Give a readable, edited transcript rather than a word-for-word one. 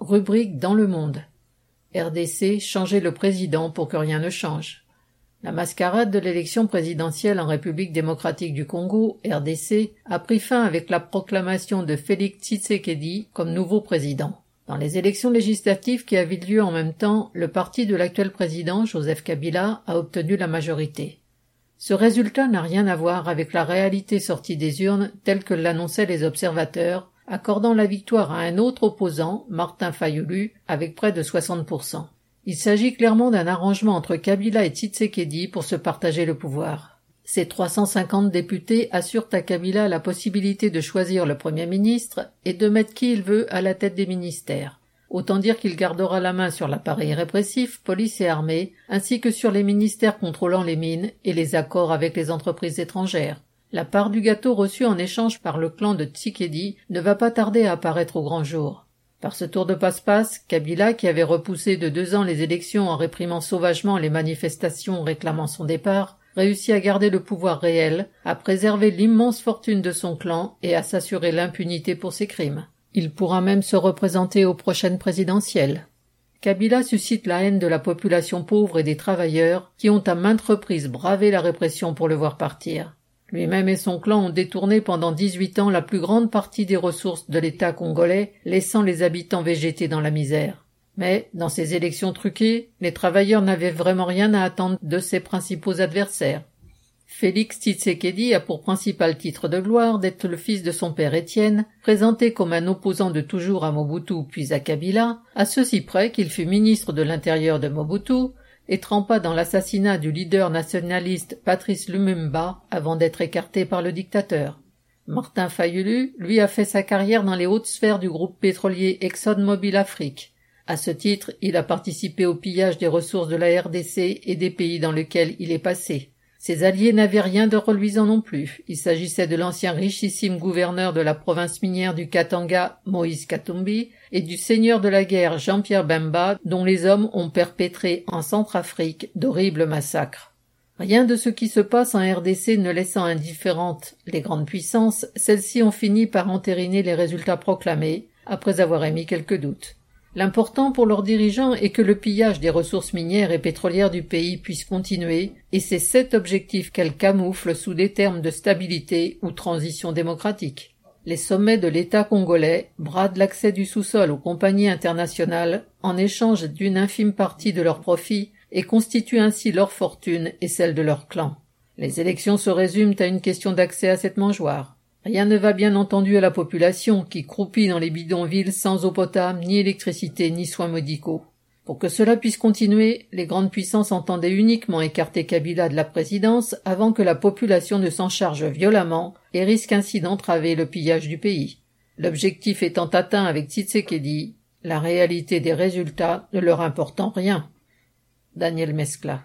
Rubrique dans le monde. RDC, changer le président pour que rien ne change. La mascarade de l'élection présidentielle en République démocratique du Congo, RDC, a pris fin avec la proclamation de Félix Tshisekedi comme nouveau président. Dans les élections législatives qui avaient lieu en même temps, le parti de l'actuel président, Joseph Kabila, a obtenu la majorité. Ce résultat n'a rien à voir avec la réalité sortie des urnes telle que l'annonçaient les observateurs, accordant la victoire à un autre opposant, Martin Fayulu, avec près de 60%. Il s'agit clairement d'un arrangement entre Kabila et Tshisekedi pour se partager le pouvoir. Ces 350 députés assurent à Kabila la possibilité de choisir le Premier ministre et de mettre qui il veut à la tête des ministères. Autant dire qu'il gardera la main sur l'appareil répressif, police et armée, ainsi que sur les ministères contrôlant les mines et les accords avec les entreprises étrangères. La part du gâteau reçue en échange par le clan de Tshisekedi ne va pas tarder à apparaître au grand jour. Par ce tour de passe-passe, Kabila, qui avait repoussé de 2 ans les élections en réprimant sauvagement les manifestations réclamant son départ, réussit à garder le pouvoir réel, à préserver l'immense fortune de son clan et à s'assurer l'impunité pour ses crimes. Il pourra même se représenter aux prochaines présidentielles. Kabila suscite la haine de la population pauvre et des travailleurs qui ont à maintes reprises bravé la répression pour le voir partir. Lui-même et son clan ont détourné pendant 18 ans la plus grande partie des ressources de l'État congolais, laissant les habitants végéter dans la misère. Mais, dans ces élections truquées, les travailleurs n'avaient vraiment rien à attendre de ses principaux adversaires. Félix Tshisekedi a pour principal titre de gloire d'être le fils de son père Étienne, présenté comme un opposant de toujours à Mobutu puis à Kabila, à ceci près qu'il fut ministre de l'Intérieur de Mobutu, et trempa dans l'assassinat du leader nationaliste Patrice Lumumba avant d'être écarté par le dictateur. Martin Fayulu, lui, a fait sa carrière dans les hautes sphères du groupe pétrolier ExxonMobil Afrique. À ce titre, il a participé au pillage des ressources de la RDC et des pays dans lesquels il est passé. Ses alliés n'avaient rien de reluisant non plus. Il s'agissait de l'ancien richissime gouverneur de la province minière du Katanga, Moïse Katumbi, et du seigneur de la guerre Jean-Pierre Bemba, dont les hommes ont perpétré en Centrafrique d'horribles massacres. Rien de ce qui se passe en RDC ne laissant indifférentes les grandes puissances, celles-ci ont fini par entériner les résultats proclamés, après avoir émis quelques doutes. L'important pour leurs dirigeants est que le pillage des ressources minières et pétrolières du pays puisse continuer, et c'est cet objectif qu'elles camouflent sous des termes de stabilité ou transition démocratique. Les sommets de l'État congolais bradent l'accès du sous-sol aux compagnies internationales en échange d'une infime partie de leurs profits et constituent ainsi leur fortune et celle de leur clan. Les élections se résument à une question d'accès à cette mangeoire. Rien ne va bien entendu à la population qui croupit dans les bidonvilles sans eau potable, ni électricité, ni soins médicaux. Pour que cela puisse continuer, les grandes puissances entendaient uniquement écarter Kabila de la présidence avant que la population ne s'en charge violemment et risque ainsi d'entraver le pillage du pays. L'objectif étant atteint avec Tshisekedi, la réalité des résultats ne leur important rien. Daniel Mescla.